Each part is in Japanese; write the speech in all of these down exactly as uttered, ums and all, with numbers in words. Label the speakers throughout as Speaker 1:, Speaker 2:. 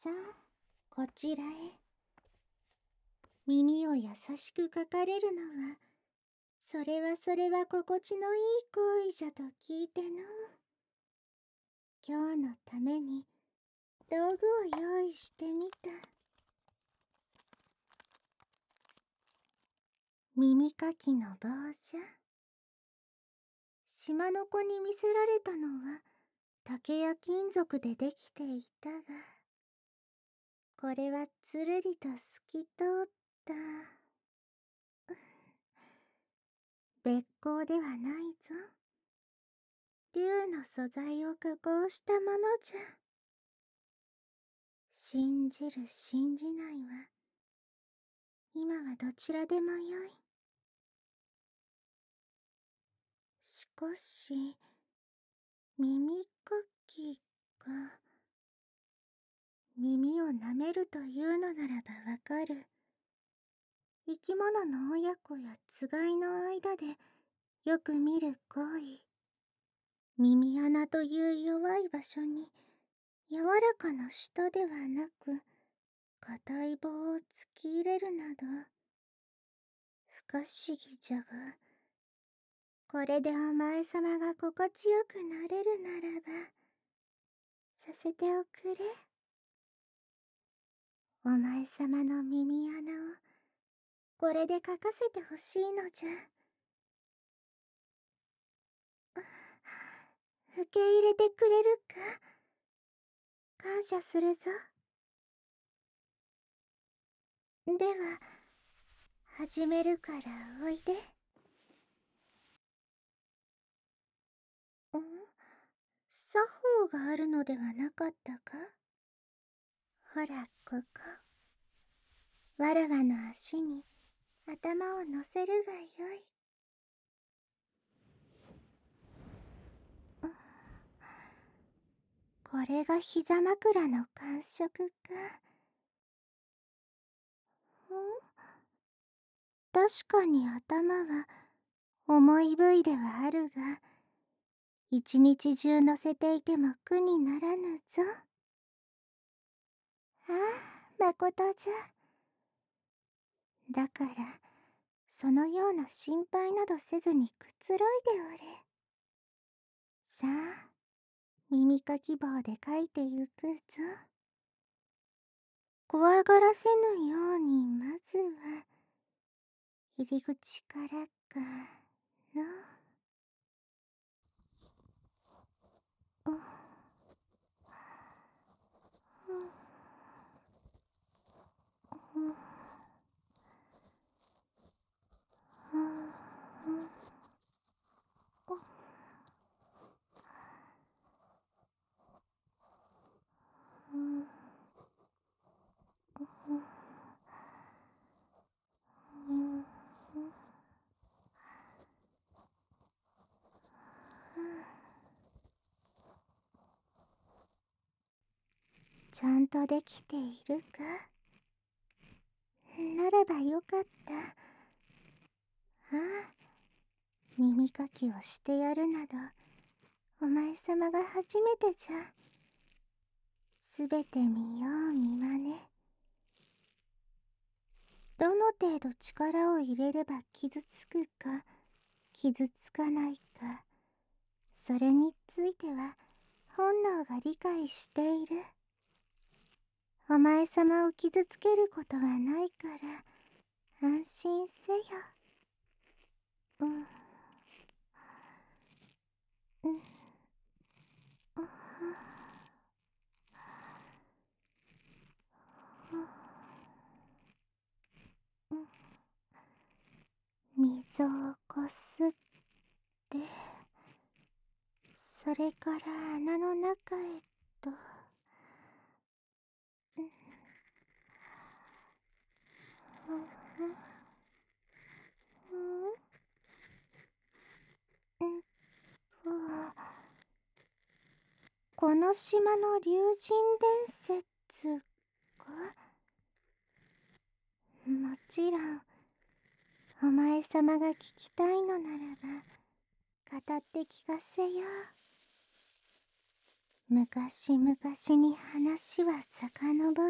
Speaker 1: さあ、こちらへ。耳を優しくかかれるのは、それはそれは心地のいい行為じゃと聞いての。今日のために道具を用意してみた。耳かきの棒じゃ。島の子に見せられたのは竹や金属でできていたが、これはつるりと透き通った。別光ではないぞ。竜の素材を加工したものじゃ。信じる信じないは、今はどちらでもよい。しかし、耳かきが、耳を舐めるというのならばわかる。生き物の親子やつがいの間でよく見る行為。耳穴という弱い場所に柔らかな舌ではなく硬い棒を突き入れるなど、不可思議じゃが、これでお前様が心地よくなれるならば、させておくれ。お前様の耳穴をこれでかかせてほしいのじゃ。受け入れてくれるか。感謝するぞ。では始めるからおいで。ん？作法があるのではなかったか。ほらここ。わらわの足に頭を乗せるがよい。これが膝枕の感触か。確かに頭は重い部位ではあるが、一日中乗せていても苦にならぬぞ。ああ、まことじゃ。だから、そのような心配などせずにくつろいでおれ。さあ、耳かき棒でかいてゆくぞ。怖がらせぬようにまずは、入り口からかの。うん。うん。ちゃんとできているか。ならばよかった。ああ、耳かきをしてやるなど、お前様が初めてじゃ。すべて見よう見まね。どの程度力を入れれば傷つくか、傷つかないか、それについては本能が理解している。お前様を傷つけることはないから安心せよ。うん。うん。水をこすって、それから穴の中へと。うん。うんと、この島の竜神伝説か。もちろん、お前様が聞きたいのならば語って聞かせよう。昔々に話は遡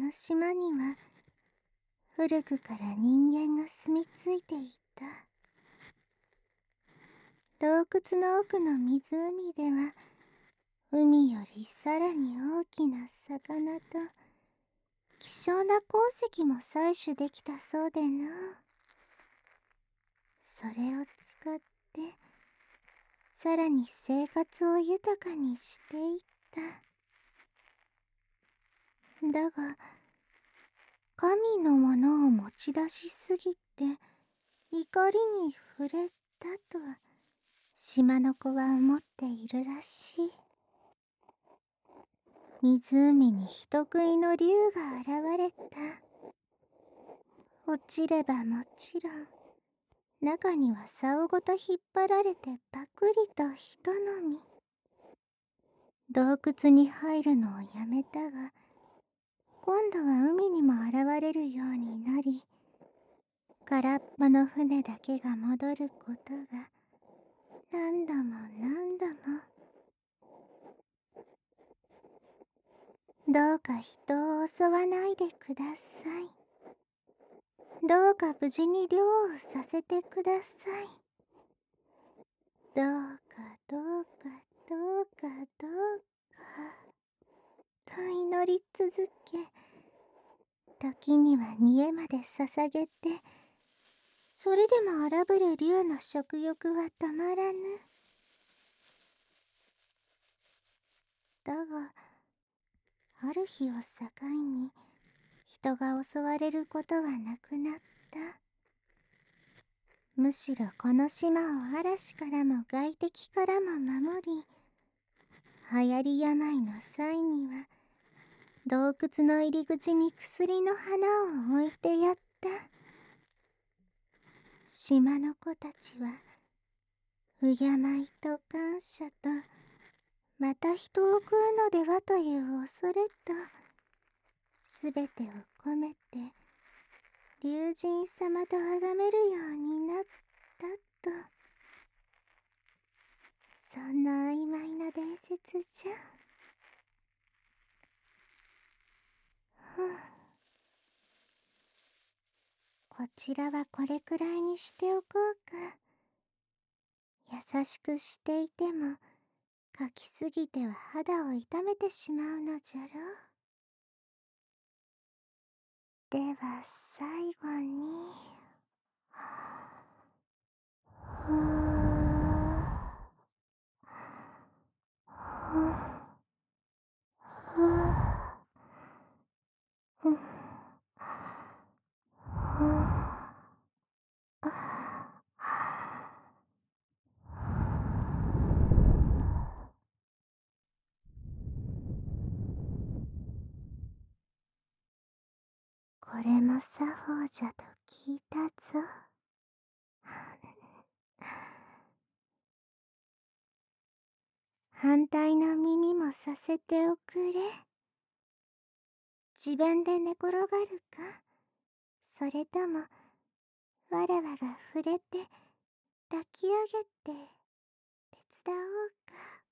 Speaker 1: の島には古くから人間が住み着いていた。洞窟の奥の湖では海よりさらに大きな魚と希少な鉱石も採取できたそうでな。それを使ってさらに生活を豊かにしていった。だが神のものを持ち出しすぎて怒りに触れたと島の子は思っているらしい。湖に人食いの竜が現れた。落ちればもちろん中には竿ごと引っ張られてパクリとひと飲み。洞窟に入るのをやめたが今度は海にも現れるようになり、空っぽの船だけが戻ることが何度も何度も。どうか人を襲わないでください。どうか無事に漁をさせてください。どうかどうかどうかどうかと祈り続け、時には煮えまで捧げて、それでも荒ぶる竜の食欲は止まらぬ。だがある日を境に人が襲われることはなくなった。むしろこの島を嵐からも外敵からも守り、流行り病の際には洞窟の入り口に薬の花を置いてやった。島の子たちは敬いと感謝と、また人を食うのではという恐れと、すべてを込めて龍神様と崇めるようになったと。そんな曖昧な伝説じゃ。ふん。こちらはこれくらいにしておこうか。優しくしていても描きすぎては肌を痛めてしまうのじゃろう。では最後に、ふふふふふこれも作法じゃと聞いたぞ。反対の耳もさせておくれ。自分で寝転がるか、それともわらわが触れて抱き上げて手伝おうか。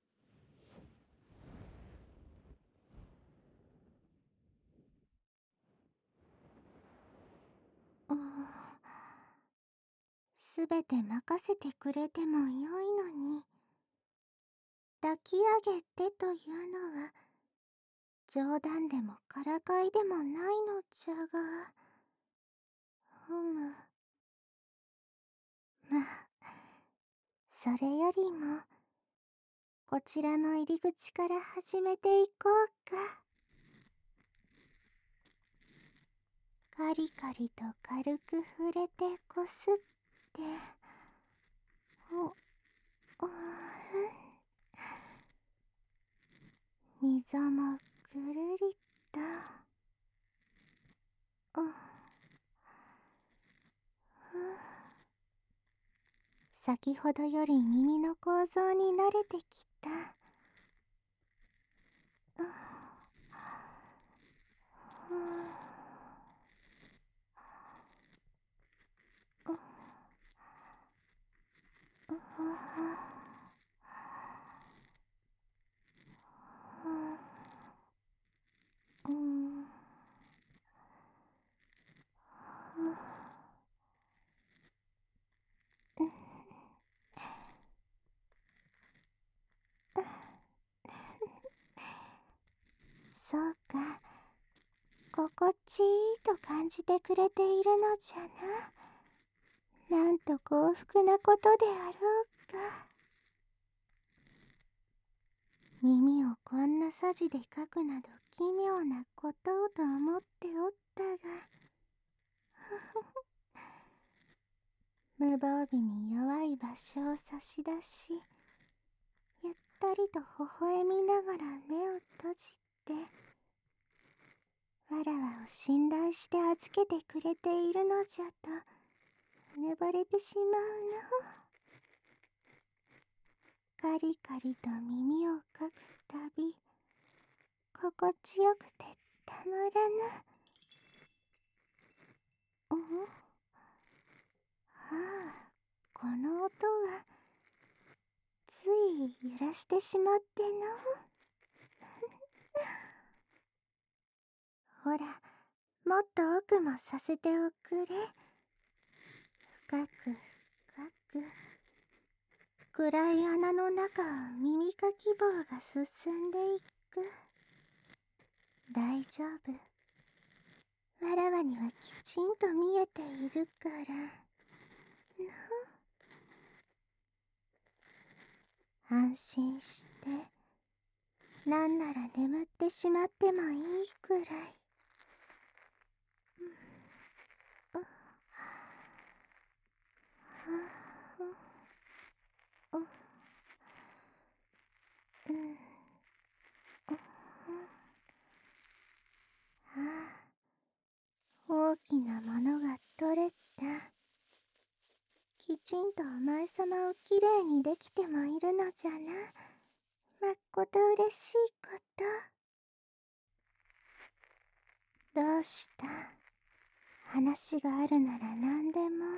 Speaker 1: うん、すべて任せてくれてもよいのに、抱き上げてというのは冗談でもからかいでもないのじゃが。ふむ。まあそれよりもこちらの入り口から始めていこうか。カリカリと軽く触れてこすって、お、お溝もくるりと、お、先ほどより耳の構造に慣れてきた。ううううんそうか、心地いいと感じてくれているのじゃな。なんと幸福なことであろうか。耳をこんなさじでかくなど奇妙なことをと思っておったが、無防備に弱い場所を差し出し、ゆったりと微笑みながら目を閉じて、わらわを信頼して預けてくれているのじゃとうぬぼれてしまうの。カリカリと耳をかくたび、心地よくてたまらぬ。おはあ、この音はつい揺らしてしまっての。ほら、もっと奥もさせておくれ。深く深く、暗い穴の中を耳かき棒が進んでいく。大丈夫。わらわにはきちんと見えているからの。安心して、なんなら眠ってしまってもいいくらい。うん、うん、うん、ああ、大きなものが取れた。きちんとお前さまをきれいにできてもいるのじゃな。まっこと嬉しいこと。どうした？話があるなら何でも。ん？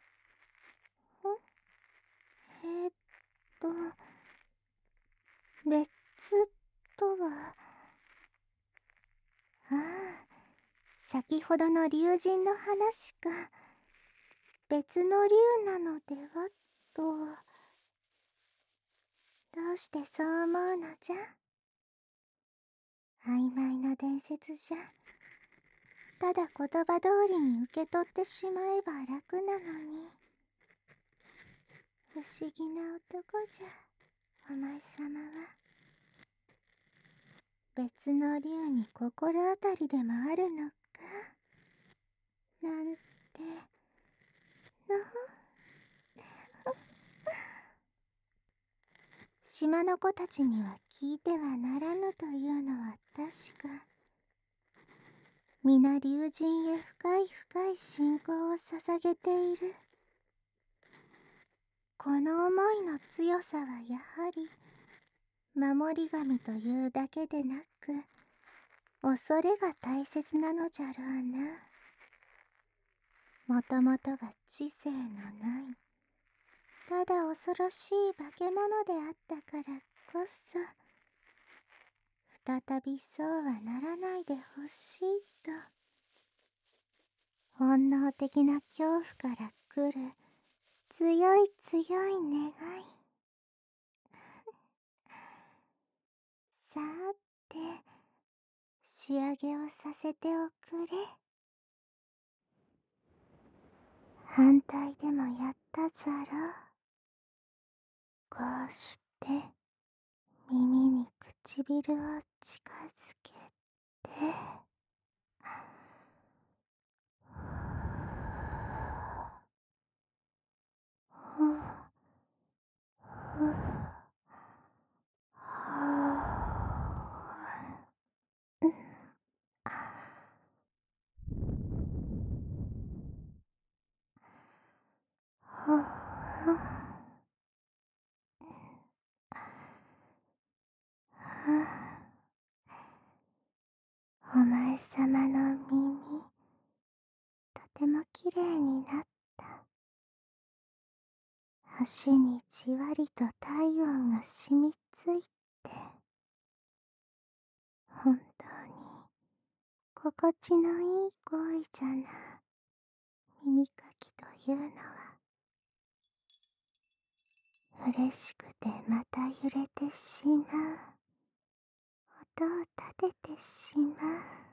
Speaker 1: えーっと、別とは、ああ、先ほどの竜神の話か。別の竜なのではと。どうしてそう思うのじゃ？曖昧な伝説じゃ。ただ言葉通りに受け取ってしまえば楽なのに。不思議な男じゃ、お前さまは。別の竜に心当たりでもあるのか、なんての。島の子たちには聞いてはならぬというのは確か。皆竜神へ深い深い信仰を捧げている。この思いの強さはやはり守り神というだけでなく、恐れが大切なのじゃろうな。もともとが知性のない、ただ恐ろしい化け物であったからこそ、再びそうはならないでほしいと、本能的な恐怖から来る強い強い願い。さーて、仕上げをさせておくれ。反対でもやったじゃろう。こうして耳に唇を近づけて、ふうふうふうふうお前さまの耳、とてもきれいになった。足にじわりと体温が染みついて、本当に心地のいい行為じゃな。耳かきというのは。嬉しくてまた揺れてしまう。音をてしまう。